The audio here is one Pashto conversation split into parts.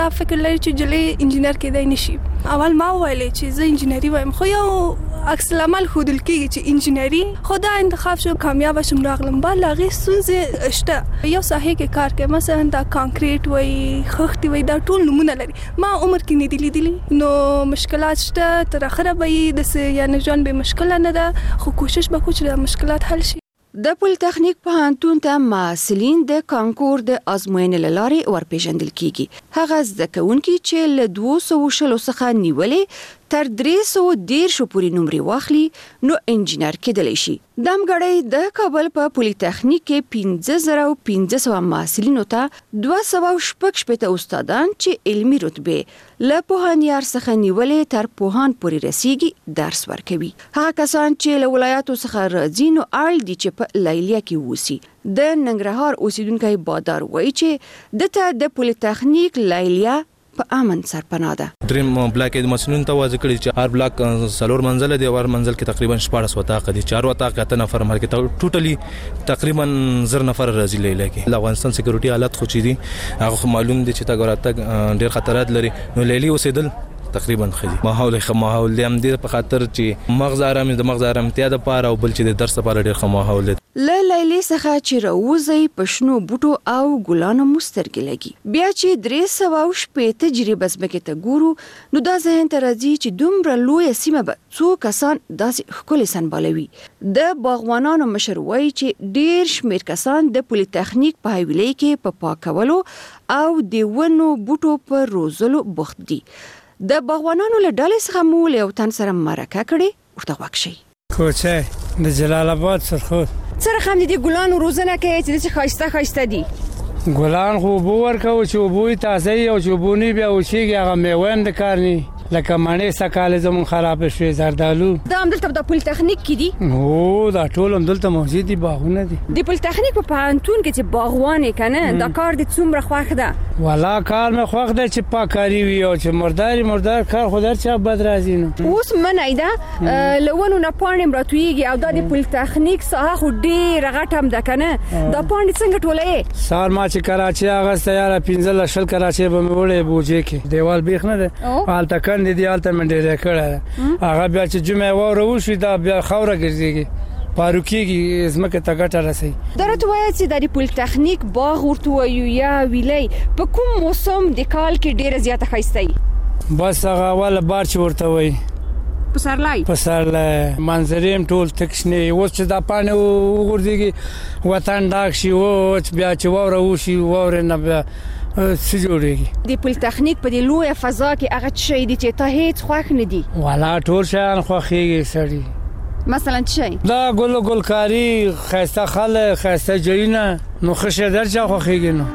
فکر لري چې جلې انجینر کېدای نشي. اول ما ویلې چې زه انجینری وایم، خو یو عکس العمل ښودل کېږي چې انجینری خو دا انتخاب شو، کامیاب شوم راغلم. بل هغې ستونزې شته. یو ساحې کې کار کوي، مثلا دا کانکریټ وایي، خښتې وایي، دا ټول نومونه لري. ما عمر کې نه دي لیدلي، نو مشکلات شته. تر اخره به یې داسې یعنې ژوند بې مشکله نه ده، خو کوشش به کوو چې دا مشکلات حل شي. د پولیتخنیک پوهنتون ته محصلین د کانکور د ازموینې له لارې ورپېژندل کیږي. هغه زده کوونکي چې له 200 څخه نیولې تر 310 پورې نمرې واخلي نو انجینر کېدلی شي. دمګړی د کابل په پولیتخنیک کې 15500 محصلینو ته 216 استادان چې علمي رتبه له پوهنیار څخه نیولې تر پوهان پورې رسیږي درس ورکوي. هغه کسان چې له ولایاتو څخه راځي نو اړ دي چې په لیلیه کې ووسي. د ننګرهار اوسیدونکی بادار وایي چې دته د پولیتخنیک لیلیه په امن سرپناه ده. دریم بلاک د مسنون ته واځ کړی چې هر بلاک سلور منزل دی، ور منزل کې تقریبا 14 وطاق دي، 4 وطاق ته نفر مرکه ټوټلی تقریبا 1000 نفر راځي لیلا کې. د افغانستان سکیورټي حالت خو چي دي هغه معلوم دي چې تا ګورات ډیر خطرات لري، نو لیلی اوسېدل تقریبا خدي ماحول دی هم دې په خاطر چې مغز آرامتیا د پاره او بل چې د درس لپاره ډیر ماحول دی. له لیلی څخه چې راوځي په شنو بوټو او ګلانو مسترګې لګي. بیا چې 315 تجربه ځمکې ته ګورو نو دا ذهن ته راځي چې دومره لویه سیمه به څو کسان داسې ښکلې سنبالوي. د باغوانانو مشر وایي چې ډیر شمیر کسان د پولیتخنیک په حویلۍ کې په پاکولو او د ونو بوټو په روزلو بوخت دي. د باغوانانو له ډلې څخه مو له یو تن سره مرکه کړې، ورته غوږ شئ. کوڅه د جلال آباد سرخود سره خام دي ګلانو روزنه کوي چې خاصه دي. ګلان خو بو ورکو چې بوې تازه او چې بونی بیا وشيږي هغه میوند کارني لکه مڼې سکاله زمون خراب شوي، زردالو. دا هم دلته د پولیتخنیک کې دي؟ هو دا ټول هم دلته موجود دي، باغونه دي. د پولیتخنیک په پوهنتون کې چې باغوان کنه دا کار د څومره خوښ ده؟ والا کار مې خوښ ده چې پاکاري وي او چې مردار کار خو درچا بد راځي نو. اوس منای ده لونو نه پاڼې مراتويږي او د پولیتخنیک ساحه خو ډېر غټ هم ده کنه. دا پاڼې څنګه ټولې؟ سار ما چې کراچي هغه سیاره 15 کراچي به مې وړې بوجه کې دیوال بیخ نه ده حالت کړ دي حالت منډه کړه. هغه بیا چې جمعه وره وشي دا بیا خوره ګرځيږي پاروکیږي زمکه ته ګټه رسي. درته وایي چې د پولیتخنیک باغ ورته وایو یا ویلې په کوم موسم د کال کې ډیره زیاته خاصتي؟ بس هغه ول بار چې ورته وایي پسرلای منظریم ټول تکشنه اوس چې دا پانه وګورځيږي وطن ډاک شي او بیا چې وره وشي وره نه بیا سجوړيږي. د پولیتخنیک په د لوی فضا کې هغه شی دي چې ته هیڅ خوښ نه دي؟ والا ټول شان خوښيږي سړي. مثلا شی دا ګلکاری خاصه خاله خاصه جوینه نو خشه درجه خوښيږي. نو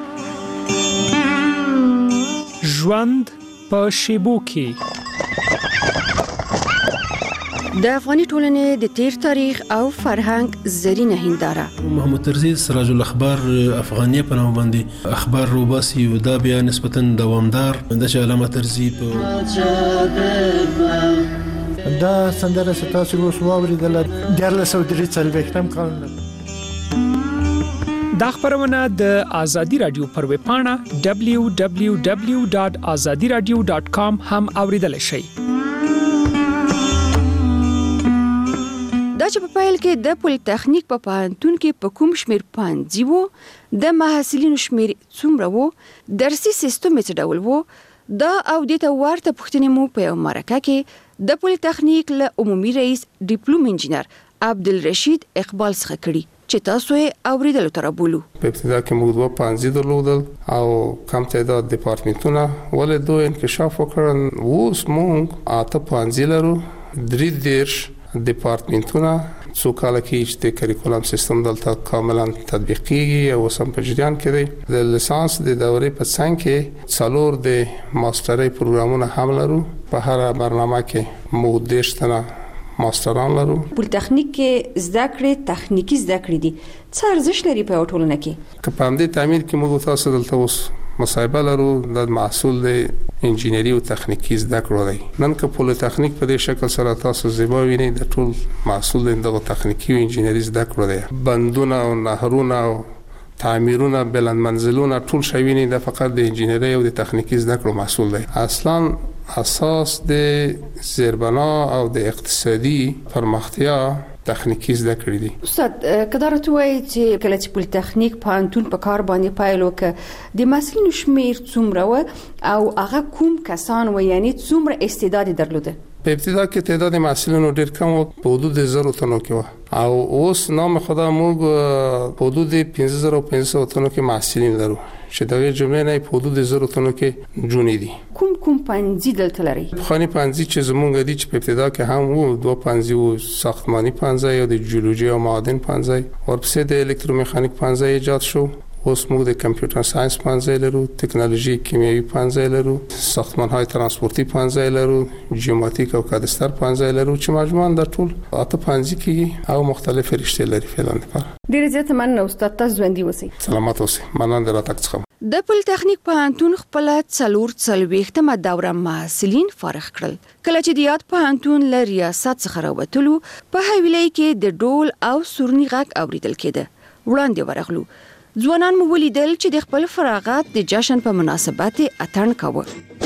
ژوند په شیبو کې د افغاني ټولنې د تیر تاریخ او فرهنګ زرینه هنداره. محمد طرزي سراج الاخبار افغانیه په نوم باندې اخبار روباسي او دا بیا نسبتا دوامدار د علامه طرزي په دا سندره ستاسو اوس واوریدل 1443 کال. دا خبرونه د آزادی رادیو پر ویب پاڼه www.azadiradio.com هم اوریدل شئ. دا چې په پیل کې د پولیتخنیک په پوهنتون کې په کوم شمیر پوهنځي وو، د محصلینو شمیر څومره وو، درسي سیستم څه ډول وو، دا او د ته ورته پوښتنې مو په یو مرکه کې د پولیتخنیک له عمومي رئیس ډیپلوم انجینر عبدالرشید اقبال څخه کړي چې تاسو یې اوریدلو ته رابولو. په ابتدا کې موږ دوه پوهنځي درلودل او کم تعداد ډپارټمنټونه ولې دوه انکشاف وکړل. اوس موږ اته پوهنځي لرو، 33 ډپارټمنټونه، څو کال کې چې د کریکولم سیستم دلته کاملا تطبیقيږي او سم په جریان کې دی. د لیسانس د دورې په څنګ کې څلور د ماسترۍ پروګرامونه هم لرو. په هر برنامه کې مو 10 تنه ماستران لرو. پولیتخنیک کې زده کړې تخنیکی زده کړې دي څه ارزښت لري په ټولنه کې؟ که په همدې تعمیر کې موږ تاسو دلته اوس مصاحبه لرو، د محصول د انجینری او تخنیکی زده کړو دی. نن که پولیتخنیک په دې شکل سره تاسو زیبا وینئ، د ټول محصول د تخنیکی او انجینری زده کړو دی. بندونه او نهرونه او تعمیرونه بلند منزلونه ټول شوی نه د فقط د انجینری او د تخنیکی زده کړو محصول دی. اصلا اساس د زیربنا او د اقتصادي پرمختیا تخنیکی زده کړې دي. استاد کدارت وایي چې کله چې پولیټیکنیک پوهنتون په کار باندې پایلو کې د محصلینو شمیر څومره و او هغه کوم کسان و یعنی څومره استعداد درلوده؟ په ابتدا کې تعداد محصلینو ډیر کم و په حدود 1000 تنو کې و او اوس نام خدا موږ په حدود 5500 تنو کې محصلین لرو چې دغه جمله نه په حدود 1000 تنو کې جونې دي. کوم پنځه دلته لري؟ خاني پنځه چې زمونږ دي چې په ابتدا کې هم وو دوه پنځه وو ساختماني پنځه او د جیولوژي او معادن پنځه ورپسې د الکتروميخانیک پنځه ایجاد شو. اوس موږ د کمپیوټر ساينس پنځه لرو، ټکنالوژي کیمیاوي پنځه لرو، ساختمان‌های ترانسپورتي پنځه لرو، جیوماتریک او کادستر پنځه لرو چې مجموعاً د ټول اته پنځه کې او مختلف رشتې لري فعلا لپاره. ډیر زیات مننه استاد، تاسو ژوندۍ اوسئ. سلامات اوسئ. مننه دراتک څخه. د پولیټیکنیک پوهنتون خپل 440 دوره محصلین فارغ کړل. کله چې د یاد پوهنتون له ریاست څخه راوتلو په حویلۍ کې د ډول او سورني غږ اوریدل کېده. وړاندې ورغلو ځوانان مو ولیدل چې د خپل فراغت د جشن په مناسبت اتڼ کاوه.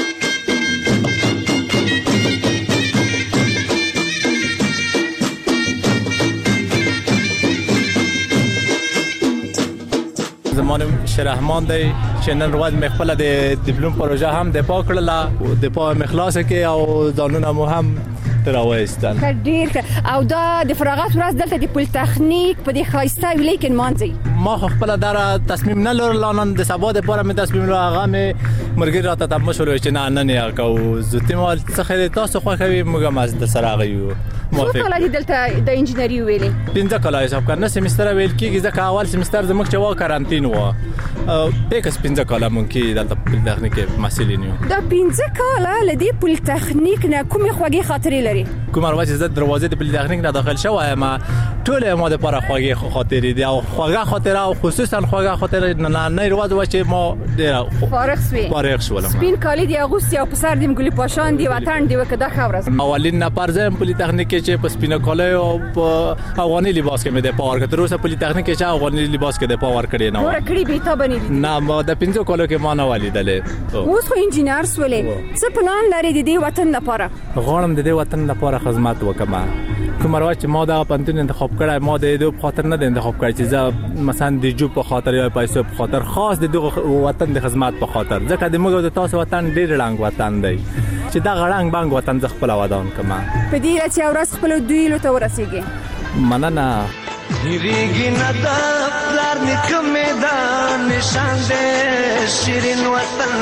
زمانم شرحمان دی چې نن ورځ مې خپل د ډیپلوم پروژه هم د پاک کړل، د پا مخلاص کې او ځانونه مو هم تراويستان. ډیر او دا د فراغت ورځ دلته د پولیټیکنیک په د خاصه ویلې کې مانځي. ما خپل در تصمیم نه لرلانن د سبا د پاره مې تصمیم له هغه مې مرګ راته تم شو چې نه یا کو زته مال څخه تاسو خو کوي موږ ماز د سراغ یو موافق. کله دلته د انجینری ویلې 15 کله حساب کنه سمستر ویل کېږي ځکه اول سمستر زموږ چې وا کارانتین و پکس 15 کله مونږ کې دلته پولیټیکنیک مسلې نیو. دا 15 کله لدی پولیټیکنیک نه کومه خوږی خاطرې لري؟ کوم ورځ زه دروازه د پولیټیکنیک نه داخل شوم ما ټول ما د لپاره خوږی خاطرې دي او خوږه خاطره او خصوصا خوږه خاطره نه ورځ و چې ما ډیر فارغ شوم. سپین کالی دی اغوست او پسر دیم ګلی پاشان دی وطن دی وکدا خبره. اولین نفر زم پولیټیکنیک چې په سپین کالی او په افغاني لباس کې مې د پاور کړو. اوس پولیټیکنیک چې افغاني لباس کې د پاور کړی نه و. ورکړی به تا بنې نه ما د 15 کالو کې ما نه ولیدلې. اوس خو انجینر سولې څه پلان لري د دې وطن لپاره؟ غواړم د دې وطن لپاره خدمت وکم. کوم ورځ چې ما دا پنځون انتخاب کړای ما د دې په خاطر نه د انتخاب کړی چې زه مثلا د جو په خاطر یا پیسو په خاطر خاص د دغه وطن د خدمت په خاطر ځکه د موږ د تاسو وطن ډیر رنگ وطن دی چې دا غړنګ بانګ وطن ز خپل ودان کما په دې چې اورس خپل دوی له تو رسیږي. مننه. هیریږي نه دا پلار نیکه میدان نشان دې شیرین وطن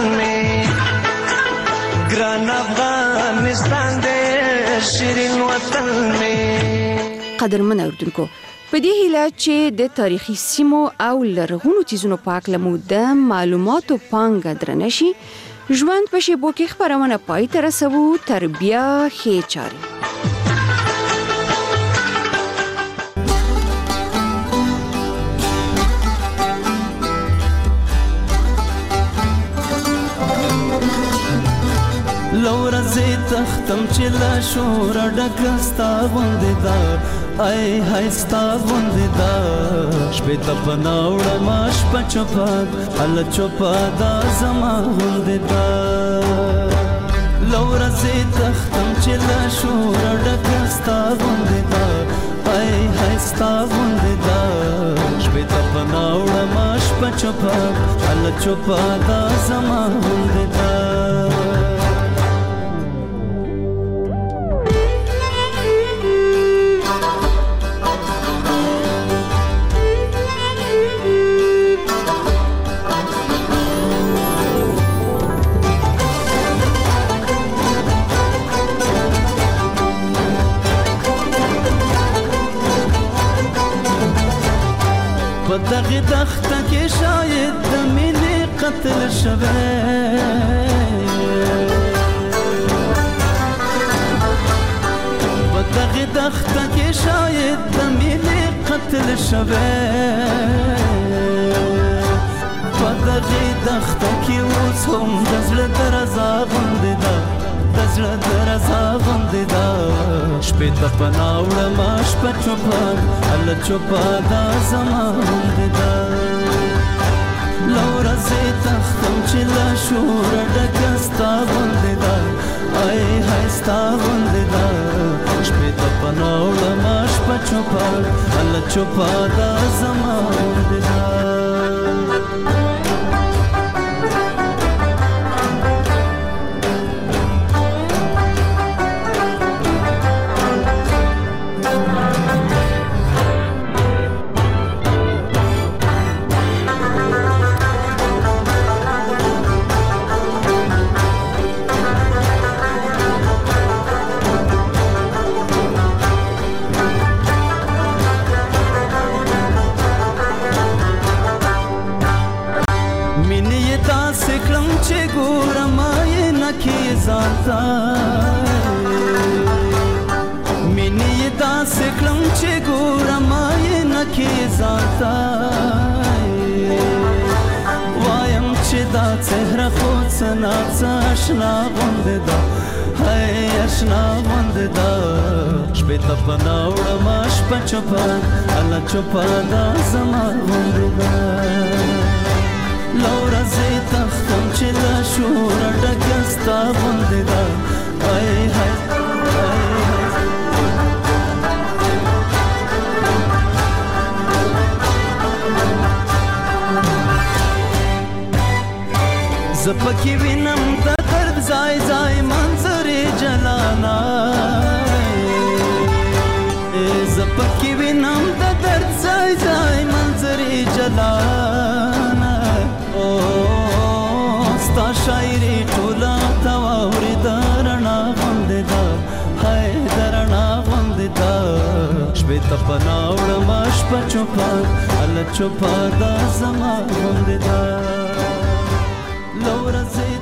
می ګران افغانستان دې شیرین وطن می. قدرمن اوردونکو په دې هیله چې د تاریخي سیمو او لرغونو چیزونو پاک لمو د معلوماتو پانګه درنشي ژوند په شیبو کې خبرونه پای ته رسوو تر بیا ښې چاري. لورا زی تختم چې لا شور ډکستا غوندې دا ای هاي ستا غوندې دا شپې ته پناوړه ماش پچپاد ال چوپا دا زما غوندې دا لورا زی تختم چې لا شور ډکستا غوندې دا ای هاي ستا غوندې دا شپې ته پناوړه ماش پچپاد ال چوپا دا زما غوندې دا. دغه دخته کې شاید د مینې قتل شوه په دغه دخته کې شاید د مینې قتل شوه په دغه دخته کې اوس هم د زړه درزا غوندې ده د زړه درزا غوندې ده شپې ته پناوړه ما شپه چوپه هله چوپه دا زما غوندې ده لورځې تختم چې لا شور ډکستا غوندې دا آی هاي ستا غوندې دا شپې ته پناوړم شپه چوپه الله چوپه دا زما غوندې دا زانتا مینې داسې کړم چې ګورم یې نکې زانتا وایم چې دا څهره خو څه ناڅه اشنا غوندې ده هی اشنا غوندې ده شپې ته پناه وړم شپه چوپه الله چوپه دا زما غوندې ده لورځې تختم چې له شوره ډکه ستا غوندې ده هی هی زه پکې وینم د درد ځای ځای منظرې جلانا زه پکې وینم د درد ځای ځای منظرې جلانا ستا شاعري ټوله ته واورې د رڼا غوندې ده هی د رڼا غوندې ده شپې ته پناه وړم شپه چوپه الله چوپه دا زما غوندې ده لورځې